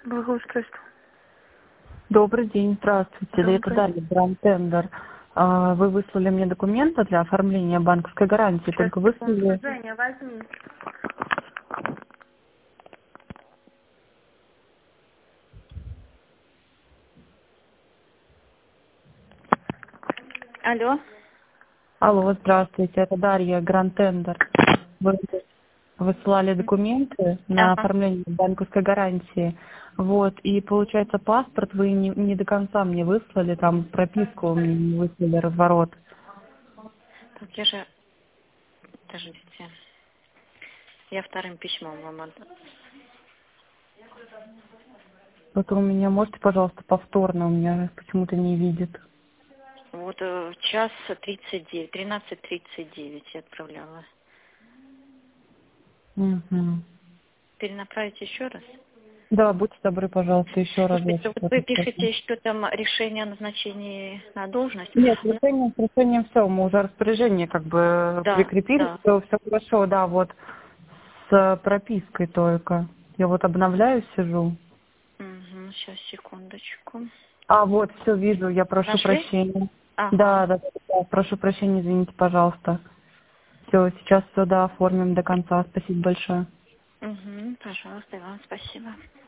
Благоустройство. Добрый день, здравствуйте. Добрый. Это Дарья, Брандтендер. Вы выслали мне документы для оформления банковской гарантии, Сейчас, только секунду. выслали... Женя, возьми. Алло. Алло, здравствуйте, это Дарья, Брандтендер. Вы высылали документы на Ага. оформление банковской гарантии. Вот, и получается паспорт вы не до конца мне выслали, там прописку мне не выслали, разворот. Так, я же... Подождите. Я вторым письмом вам отдам. Вот у меня, можете, пожалуйста, повторно, у меня почему-то не видит. Вот час 39, 13:39 я отправляла. Мгм. Перенаправить еще раз? Да, будьте добры, пожалуйста, еще раз. Слушайте, вот вы пишете, что там решение о назначении на должность. Нет, Ну, с решением все, мы уже распоряжение как бы да, прикрепили, да. все хорошо, да, вот с пропиской только. Я вот обновляю, сижу. Угу, сейчас, секундочку. А, вот, все вижу, я прошу Нашли? прощения. Ага. Да, прошу прощения, извините, пожалуйста. Все, сейчас все, да, оформим до конца. Спасибо большое. Угу, пожалуйста, и вам спасибо.